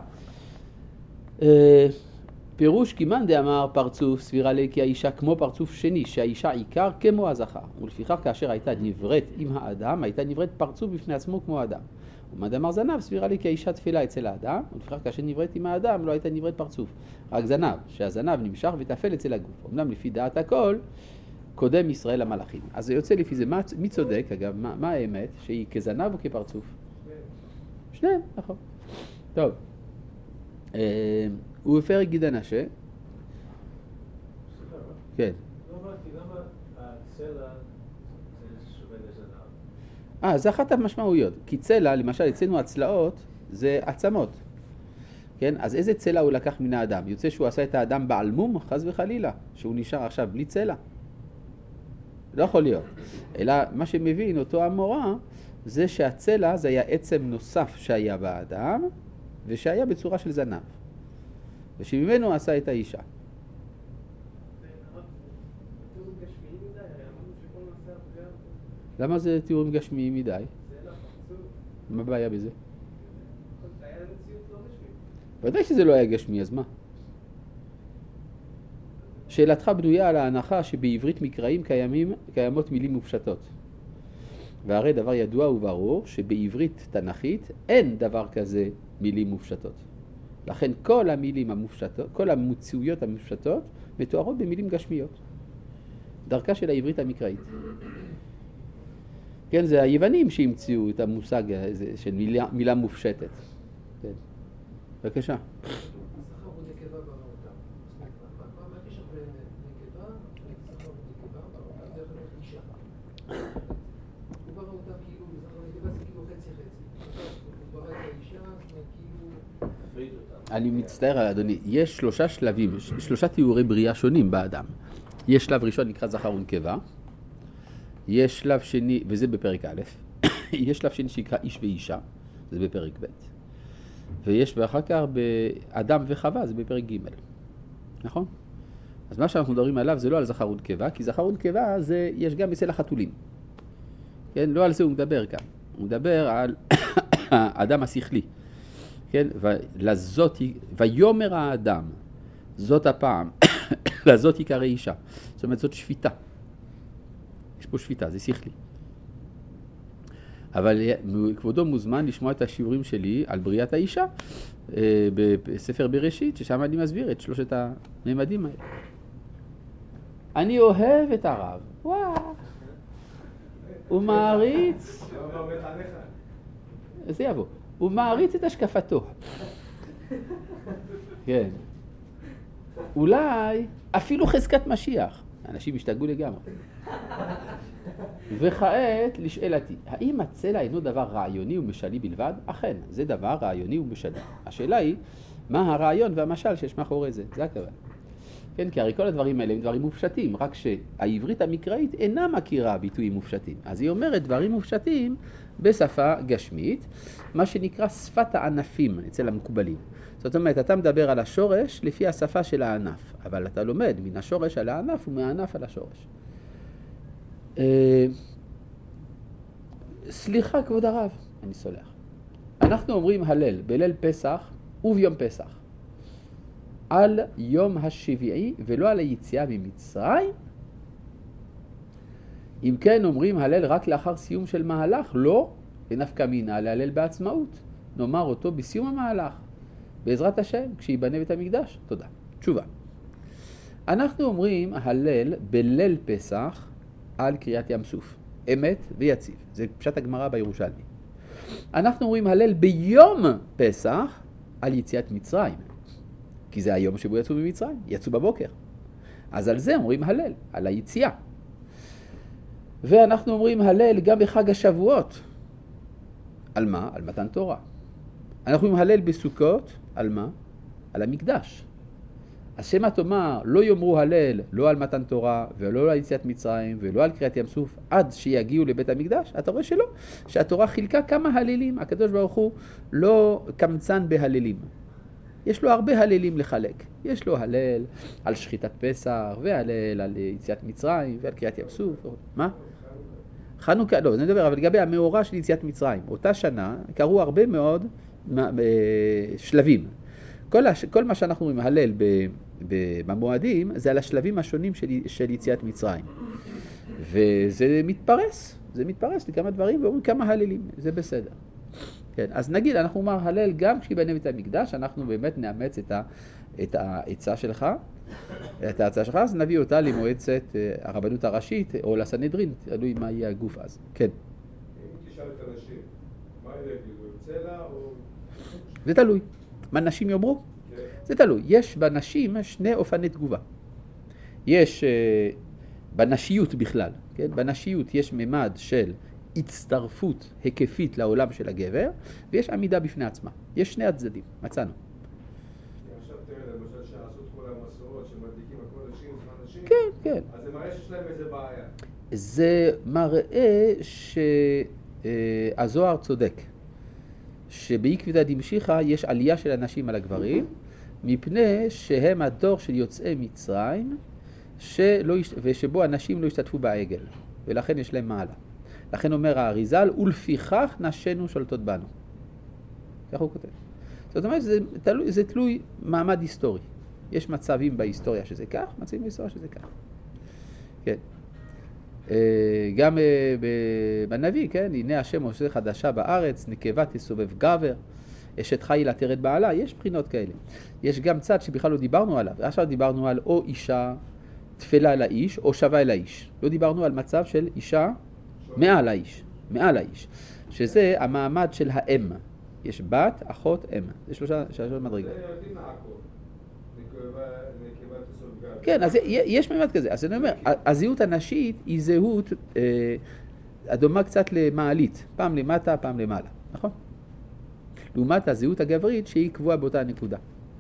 פירוש כימן דאמר פרצוף סבירה לי כי האישה כמו פרצוף שני, שהאישה עיקר כמו הזכר, ולפיכך כאשר הייתה נבראת עם האדם, הייתה נבראת פרצוף בפני עצמו כמו האדם. ומה דאמר זנב סבירה לי כי האישה תפילה אצל האדם, ולפיכך כאשר נבראת עם האדם לא הייתה נבראת פרצוף, רק זנב, שהזנב נמשך ותפל אצל הגוף. אמנם לפי דעת הכל קודם ישראל המלאכים. אז זה יוצא לפי זה, מה, מי צודק אגב, מה, מה האמת, שהיא כזנב או כפרצוף? שניהם, נכון. טוב. ובפרק גיד הנשה, כן. לא אמרתי, למה הצלע זה שווה לזנב? אה, זה אחת המשמעויות. כי צלע, למשל, אצלנו הצלעות, זה עצמות. כן? אז איזה צלע הוא לקח מן האדם? יוצא שהוא עשה את האדם בעל מום, חס וחלילה, שהוא נשאר עכשיו בלי צלע. לא יכול להיות. אלא מה שמבין אותו המורה, זה שהצלע זה היה עצם נוסף שהיה באדם, ושהיה בצורה של זנב. ושממנו עשה את האישה. למה זה תיאורים גשמיים מדי? מה הבעיה בזה? ודאי שזה לא היה גשמי, אז מה? שאלתך בנויה על ההנחה שבעברית מקראים קיימים, קיימות מילים מופשטות. והרי דבר ידוע וברור שבעברית תנכית אין דבר כזה מילים מופשטות. לכן כל המילים המופשטות, כל המציאויות המופשטות מתוארות במילים גשמיות. דרכה של העברית המקראית. כן, זה היוונים שהמציאו את המושג הזה של מילה, מילה מופשטת. כן. בבקשה. הזכר הוא נקבה בראותם. מה הקשר בין נקבה, זכר ונקבה בראותם? זה יכול להיות אישה. הוא בראותם כאילו, זכר ונקבה זה כאילו חצי חצי. הוא ברא את האישה, זה כאילו... אני מצטער, אדוני, יש שלושה שלבים, שלושה תיאורי בריאה שונים באדם. יש שלב ראשון נקרא זכר ונקבה, יש שלב שני, וזה בפרק א', יש שלב שני שנקרא איש ואישה, זה בפרק ב', ויש ואחר כך באדם וחווה, זה בפרק ג', נכון? אז מה שאנחנו מדברים עליו זה לא על זכר ונקבה, כי זכר ונקבה זה, יש גם אצל החתולים. כן, לא על זה הוא מדבר כאן, הוא מדבר על האדם השכלי. כן, ולזאת, ויומר האדם, זאת הפעם, לזאת יקרא אישה. זאת אומרת, זאת שפיטה. יש פה שפיטה, זה שכלי. אבל כבודו מוזמן לשמוע את השיעורים שלי על בריאת האישה, בספר בראשית, ששם אני מסביר את שלושת הממדים האלה. אני אוהב את הרב. וואו. הוא מעריץ. זה יבוא. הוא מעריץ את השקפתו. כן. אולי אפילו חזקת משיח. אנשים השתגעו לגמרי. וכעת לשאלתי, האם הצלע אינו דבר רעיוני ומשלי בלבד? אכן, זה דבר רעיוני ומשלי. השאלה היא, מה הרעיון והמשל שיש מאחורי זה? זה הכוונה. כן, כי הרי כל הדברים האלה הם דברים מופשטים, רק שהעברית המקראית אינה מכירה ביטויים מופשטים. אז היא אומרת דברים מופשטים בשפה גשמית, מה שנקרא שפת הענפים אצל המקובלים. זאת אומרת, אתה מדבר על השורש לפי השפה של הענף, אבל אתה לומד מן השורש על הענף ומהענף על השורש. סליחה כבוד הרב, אני סולח. אנחנו אומרים הלל בליל פסח וביום פסח. על יום השביעי ולא על היציאה ממצרים? אם כן אומרים הלל רק לאחר סיום של מהלך, לא, ונפקא מינה להלל בעצמאות. נאמר אותו בסיום המהלך, בעזרת השם, כשיבנה בית המקדש. תודה. תשובה. אנחנו אומרים הלל בליל פסח על קריאת ים סוף, אמת ויציב. זה פשט הגמרא בירושלמי. אנחנו אומרים הלל ביום פסח על יציאת מצרים, כי זה היום שבו יצאו ממצרים, יצאו בבוקר. אז על זה אומרים הלל, על היציאה. ואנחנו אומרים הלל גם בחג השבועות. על מה? על מתן תורה. אנחנו אומרים הלל בסוכות, על מה? על המקדש. אז שמה תאמר, לא יאמרו הלל לא על מתן תורה ולא על יציאת מצרים ולא על קריאת ים סוף עד שיגיעו לבית המקדש? אתה רואה שלא, שהתורה חילקה כמה הללים. הקדוש ברוך הוא לא קמצן בהללים. יש לו הרבה הללים לחלק. יש לו הלל על שחיטת פסח והלל על יציאת מצרים ועל קריאת ים סוף. מה? חנוכה, לא, זה נדבר, אבל לגבי המאורע של יציאת מצרים. אותה שנה קרו הרבה מאוד שלבים. כל, הש... כל מה שאנחנו אומרים הלל ב... ב... במועדים זה על השלבים השונים של, של יציאת מצרים. וזה מתפרס, זה מתפרס לכמה דברים ואומרים כמה הללים, זה בסדר. כן, אז נגיד, אנחנו אומר הלל גם כשיבנה בית המקדש, אנחנו באמת נאמץ את, ה... את העצה שלך, את ההצעה שלך, אז נביא אותה למועצת הרבנות הראשית או לסנהדרין, תלוי מה יהיה הגוף אז. כן. אם תשאל את אנשים, מה יגידו, צלע או... זה תלוי. מה נשים יאמרו? כן. זה תלוי. יש בנשים שני אופני תגובה. יש uh, בנשיות בכלל, כן? בנשיות יש ממד של הצטרפות היקפית לעולם של הגבר, ויש עמידה בפני עצמה. יש שני הצדדים, מצאנו. עכשיו תראה, למשל שעשו את כל המסורות שמדליקים על כל נשים, נשים, כן, כן. אז זה מראה שיש להם איזה בעיה. זה מראה שהזוהר צודק. שבעקבתא דמשיחא יש עלייה של הנשים על הגברים, מפני שהם הדור של יוצאי מצרים, שלא, ושבו הנשים לא השתתפו בעגל, ולכן יש להם מעלה. לכן אומר האריזל, ולפיכך נשינו שולטות בנו. כך הוא כותב. זאת אומרת, זה תלוי, זה תלוי מעמד היסטורי. יש מצבים בהיסטוריה שזה כך, מצבים בהיסטוריה שזה כך. כן. גם בנביא, כן, הנה השם עושה חדשה בארץ, נקבה תסובב גבר, אשת חיל עטרת בעלה, יש בחינות כאלה. יש גם צד שבכלל לא דיברנו עליו, עכשיו דיברנו על או אישה תפלה לאיש או שווה אל האיש. לא דיברנו על מצב של אישה מעל האיש, מעל האיש, שזה המעמד של האם. יש בת, אחות, אם. זה שלושה, שלושה מדרגות. זה יודעים לעקוב. כן, אז יש ממד כזה. אז אני אומר, הזהות הנשית היא זהות אה, הדומה קצת למעלית. פעם למטה, פעם למעלה. נכון? לעומת הזהות הגברית שהיא קבועה באותה נקודה.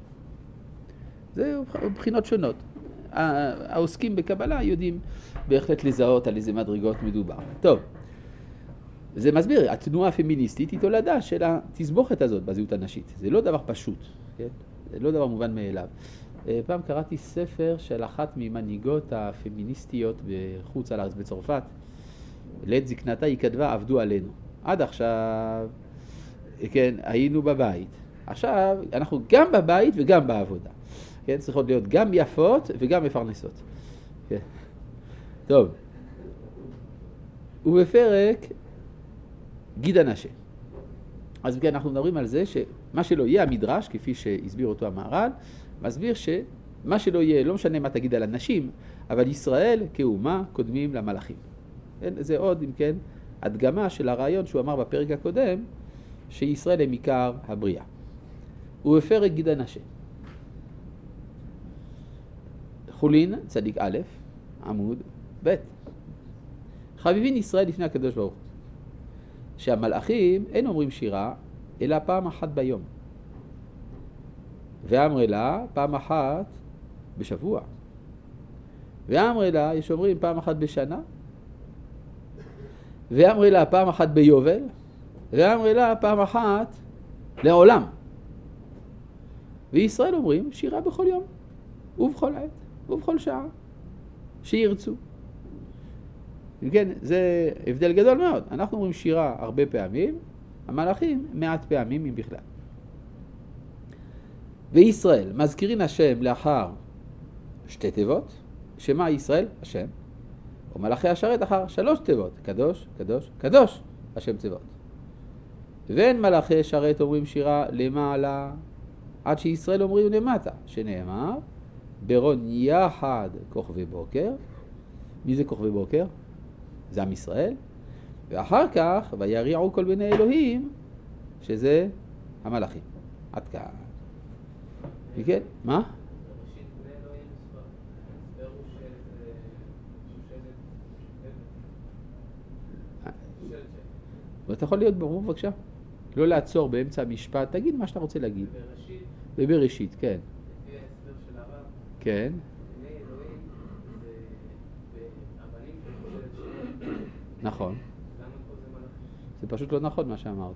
זה בחינות שונות. העוסקים בקבלה יודעים בהחלט לזהות על איזה מדרגות מדובר. טוב, זה מסביר, התנועה הפמיניסטית היא תולדה של התסבוכת הזאת בזהות הנשית. זה לא דבר פשוט, כן? זה לא דבר מובן מאליו. פעם קראתי ספר של אחת ממנהיגות הפמיניסטיות בחוץ על הארץ בצרפת. לעת זקנתה היא כתבה, עבדו עלינו. עד עכשיו, כן, היינו בבית. עכשיו, אנחנו גם בבית וגם בעבודה. כן, צריכות להיות גם יפות וגם מפרנסות. כן. טוב. ובפרק גיד הנשה. אז כן, אנחנו מדברים על זה שמה שלא יהיה המדרש, כפי שהסביר אותו המהר"ל, מסביר שמה שלא יהיה, לא משנה מה תגיד על הנשים, אבל ישראל כאומה קודמים למלאכים. זה עוד, אם כן, הדגמה של הרעיון שהוא אמר בפרק הקודם, שישראל הם עיקר הבריאה. ובפרק גיד הנשה. חולין, צדיק א', עמוד ב'. חביבין ישראל לפני הקדוש ברוך הוא. שהמלאכים אין אומרים שירה, אלא פעם אחת ביום. ואמרי לה פעם אחת בשבוע. ואמרי לה, יש אומרים פעם אחת בשנה. ואמרי לה פעם אחת ביובל. ואמרי לה פעם אחת לעולם. וישראל אומרים שירה בכל יום. ובכל עת. ובכל שעה. שירצו. כן, זה הבדל גדול מאוד. אנחנו אומרים שירה הרבה פעמים, המלאכים מעט פעמים אם בכלל. וישראל, מזכירין השם לאחר שתי תיבות, שמה ישראל? השם. ומלאכי השרת אחר שלוש תיבות, קדוש, קדוש, קדוש, השם צבאות. ואין מלאכי שרת אומרים שירה למעלה, עד שישראל אומרים למטה, שנאמר, ברון יחד כוכבי בוקר. מי זה כוכבי בוקר? זה עם ישראל. ואחר כך, ויריעו כל בני אלוהים, שזה המלאכים. עד כאן. וכן, מה? בראשית בני אלוהים מספר. הסבר הוא שזה שושלת ואתה יכול להיות ברור בבקשה? לא לעצור באמצע המשפט, תגיד מה שאתה רוצה להגיד. בראשית, ובראשית, כן. לפי ההסבר של הרב, כן. בני אלוהים זה הבנים של שושלת שבט. נכון. למה פה זה מלאכים? זה פשוט לא נכון מה שאמרת.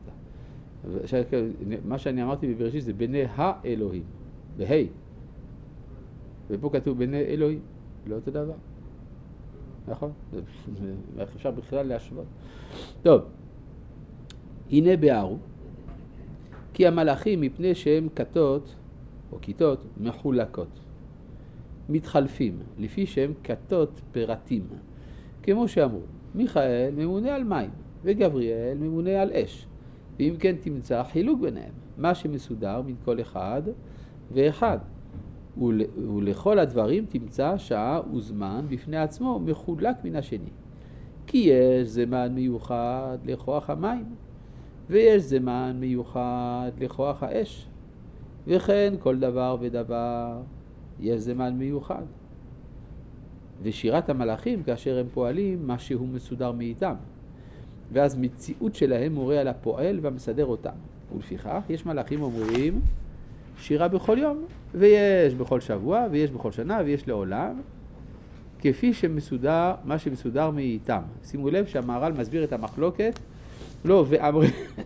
מה שאני אמרתי בבראשית זה בני האלוהים, בהי. ופה כתוב בני אלוהים, לא אותו דבר. נכון? איך אפשר בכלל להשוות? טוב, הנה ביארו, כי המלאכים מפני שהם כתות או כיתות מחולקות, מתחלפים לפי שהם כתות פרטים, כמו שאמרו, מיכאל ממונה על מים וגבריאל ממונה על אש, ואם כן תמצא חילוק ביניהם, מה שמסודר מן כל אחד ואחד, ול, ולכל הדברים תמצא שעה וזמן בפני עצמו מחולק מן השני. כי יש זמן מיוחד לכוח המים, ויש זמן מיוחד לכוח האש, וכן כל דבר ודבר יש זמן מיוחד. ושירת המלאכים כאשר הם פועלים משהו מסודר מאיתם, ואז מציאות שלהם מורה על הפועל והמסדר אותם. ולפיכך יש מלאכים אומרים שירה בכל יום, ויש בכל שבוע, ויש בכל שנה, ויש לעולם, כפי שמסודר, מה שמסודר מאיתם. שימו לב שהמהר"ל מסביר את המחלוקת, לא ואמר,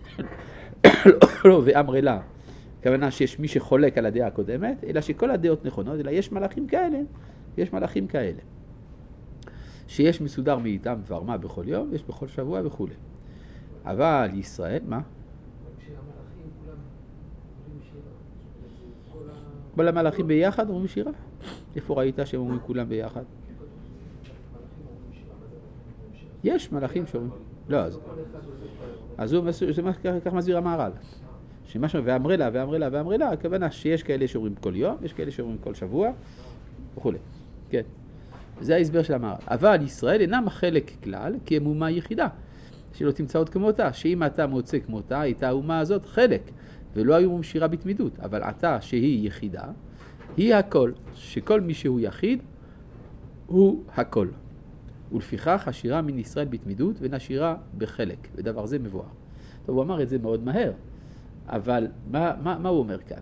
לא ואמר לה, כוונה שיש מי שחולק על הדעה הקודמת, אלא שכל הדעות נכונות, אלא יש מלאכים כאלה, יש מלאכים כאלה. שיש מסודר מאיתם דבר מה בכל יום, יש בכל שבוע וכו'. אבל ישראל, מה? כשהמלאכים כולם אומרים שירה. כל ה... כל המלאכים ביחד אומרים שירה? איפה ראית שהם אומרים כולם ביחד? מלאכים אומרים שירה, מה זה אומרים שירה? יש מלאכים שאומרים... לא, אז... אז הוא מסביר, זה כך מסביר המהר"ל. שמשהו, ואמרי לה, ואמרי לה, ואמרי לה, הכוונה שיש כאלה שאומרים כל יום, יש כאלה שאומרים כל שבוע, וכו'. כן. זה ההסבר של המהר"ל. אבל ישראל אינם החלק כלל, כי הם אומה יחידה, שלא תמצא עוד כמותה, שאם אתה מוצא כמותה, הייתה האומה הזאת חלק, ולא היו אומרים שירה בתמידות, אבל אתה שהיא יחידה, היא הכל, שכל מי שהוא יחיד, הוא הכל. ולפיכך השירה מן ישראל בתמידות ונשירה בחלק, ודבר זה מבואר. טוב, הוא אמר את זה מאוד מהר, אבל מה, מה, מה הוא אומר כאן?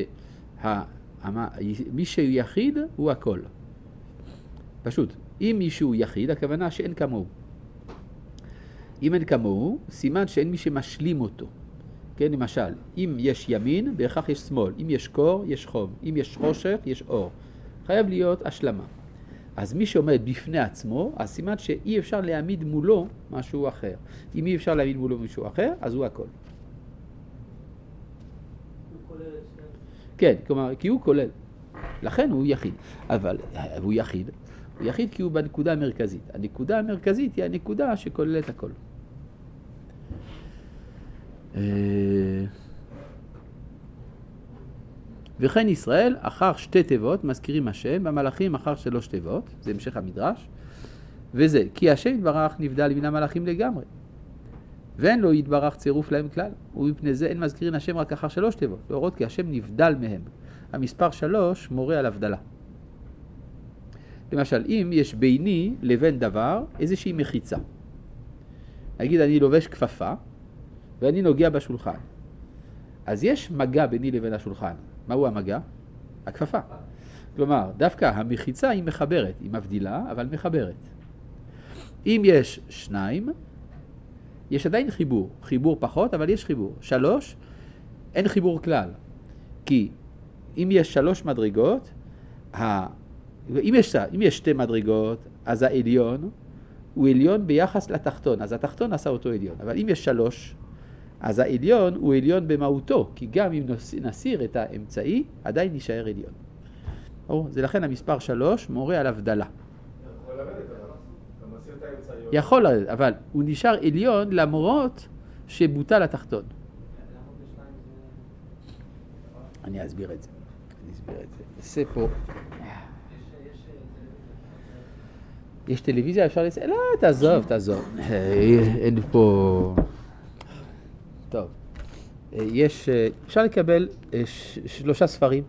שמי שהוא יחיד הוא הכל. פשוט, אם מישהו יחיד, הכוונה שאין כמוהו. אם אין כמוהו, סימן שאין מי שמשלים אותו. כן, למשל, אם יש ימין, בהכרח יש שמאל. אם יש קור, יש חום. אם יש חושך, יש אור. חייב להיות השלמה. אז מי שעומד בפני עצמו, אז סימן שאי אפשר להעמיד מולו משהו אחר. אם אי אפשר להעמיד מולו משהו אחר, אז הוא הכל. הוא כולל את שני... כן, כלומר, כי הוא כולל. לכן הוא יחיד. אבל הוא יחיד. הוא יחיד כי הוא בנקודה המרכזית. הנקודה המרכזית היא הנקודה שכוללת הכל. וכן ישראל אחר שתי תיבות מזכירים השם, במלאכים אחר שלוש תיבות, זה המשך המדרש, וזה כי השם יתברך נבדל מן המלאכים לגמרי, ואין לו יתברך צירוף להם כלל, ומפני זה אין מזכירים השם רק אחר שלוש תיבות, להורות כי השם נבדל מהם. המספר שלוש מורה על הבדלה. למשל, אם יש ביני לבין דבר איזושהי מחיצה, נגיד אני לובש כפפה ואני נוגע בשולחן, אז יש מגע ביני לבין השולחן. מהו המגע? הכפפה. כלומר, דווקא המחיצה היא מחברת, היא מבדילה, אבל מחברת. אם יש שניים, יש עדיין חיבור. חיבור פחות, אבל יש חיבור. שלוש, אין חיבור כלל. כי אם יש שלוש מדרגות, ה... אם, יש, אם יש שתי מדרגות, אז העליון הוא עליון ביחס לתחתון. אז התחתון עשה אותו עליון. אבל אם יש שלוש, אז העליון הוא עליון במהותו, כי גם אם נסיר את האמצעי, עדיין יישאר עליון. ברור? זה לכן המספר שלוש מורה על הבדלה. יכול לרדת, אבל אתה מסיר את האמצעיות. יכול לרדת, אבל הוא נשאר עליון למרות שבוטל התחתון. אני אסביר את זה. אני אסביר את זה. נעשה פה... יש טלוויזיה, אפשר לצא? לא, תעזוב, תעזוב. אין פה... טוב. יש... אפשר לקבל שלושה ספרים.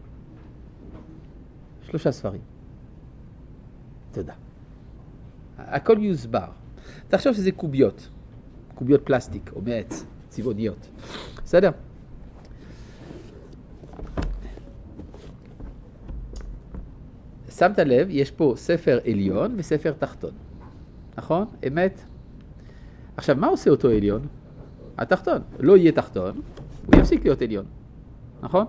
שלושה ספרים. תודה. הכל יוסבר. תחשוב שזה קוביות. קוביות פלסטיק או מעץ, צבעוניות. בסדר? שמת לב, יש פה ספר עליון וספר תחתון. נכון? אמת? עכשיו, מה עושה אותו עליון? התחתון. לא יהיה תחתון, הוא יפסיק להיות עליון. נכון?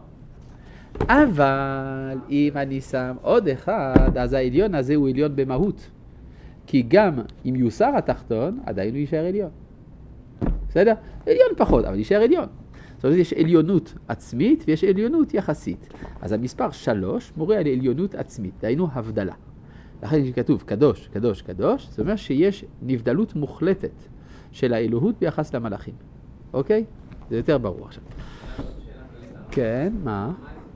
אבל אם אני שם עוד אחד, אז העליון הזה הוא עליון במהות. כי גם אם יוסר התחתון, עדיין הוא יישאר עליון. בסדר? עליון פחות, אבל יישאר עליון. זאת אומרת, יש עליונות עצמית ויש עליונות יחסית. אז המספר שלוש מורה על עליונות עצמית, דהיינו הבדלה. לכן שכתוב קדוש, קדוש, קדוש, זאת אומרת שיש נבדלות מוחלטת של האלוהות ביחס למלאכים. אוקיי? זה יותר ברור עכשיו. כן, מה?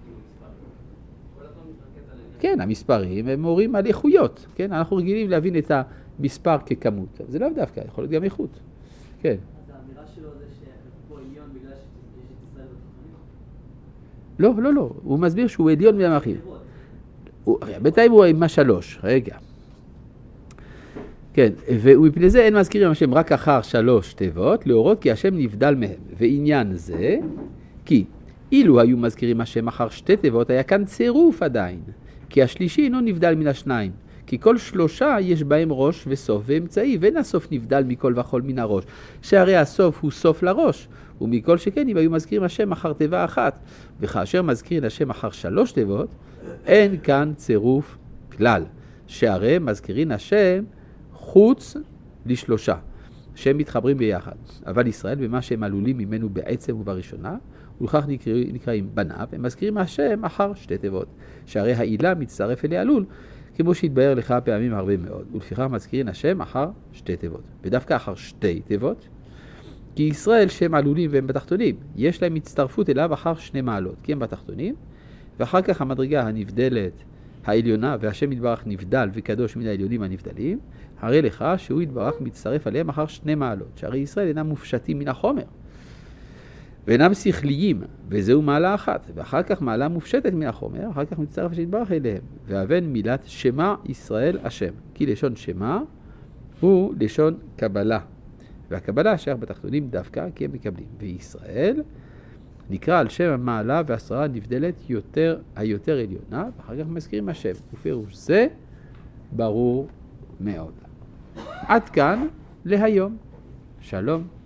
כן, המספרים הם מורים על איכויות. כן, אנחנו רגילים להבין את המספר ככמות. זה לא דווקא, יכול להיות גם איכות. כן. לא, לא, לא. הוא מסביר שהוא עליון מהמלאכים. בינתיים הוא עם השלוש. רגע. כן, ומפני זה אין מזכירים השם רק אחר שלוש תיבות, להורות כי השם נבדל מהם. ועניין זה, כי אילו היו מזכירים השם אחר שתי תיבות, היה כאן צירוף עדיין. כי השלישי אינו נבדל מן השניים. כי כל שלושה יש בהם ראש וסוף ואמצעי, ואין הסוף נבדל מכל וכל מן הראש. שהרי הסוף הוא סוף לראש. ומכל שכן אם היו מזכירים השם אחר תיבה אחת, וכאשר מזכירים השם אחר שלוש תיבות, אין כאן צירוף כלל. שהרי מזכירים השם חוץ לשלושה, שהם מתחברים ביחד. אבל ישראל במה שהם עלולים ממנו בעצם ובראשונה, ולכך נקראים, נקראים בניו, הם מזכירים השם אחר שתי תיבות. שהרי העילה מצטרף אליה עלול, כמו שהתבהר לך פעמים הרבה מאוד. ולפיכך מזכירים השם אחר שתי תיבות. ודווקא אחר שתי תיבות, כי ישראל שהם עלולים והם בתחתונים, יש להם הצטרפות אליו אחר שני מעלות, כי הם בתחתונים, ואחר כך המדרגה הנבדלת, העליונה, והשם יתברך נבדל וקדוש מן העליונים הנבדלים, הרי לך שהוא יתברך מצטרף עליהם אחר שני מעלות, שהרי ישראל אינם מופשטים מן החומר, ואינם שכליים, וזהו מעלה אחת, ואחר כך מעלה מופשטת מן החומר, אחר כך מצטרף שיתברך אליהם, והבן מילת שמה ישראל השם, כי לשון שמה הוא לשון קבלה, והקבלה שייך בתחתונים דווקא כי הם מקבלים. וישראל נקרא על שם המעלה והשרה נבדלת יותר, היותר עליונה, ואחר כך מזכירים השם. ופירוש זה ברור מאוד. עד כאן להיום. שלום.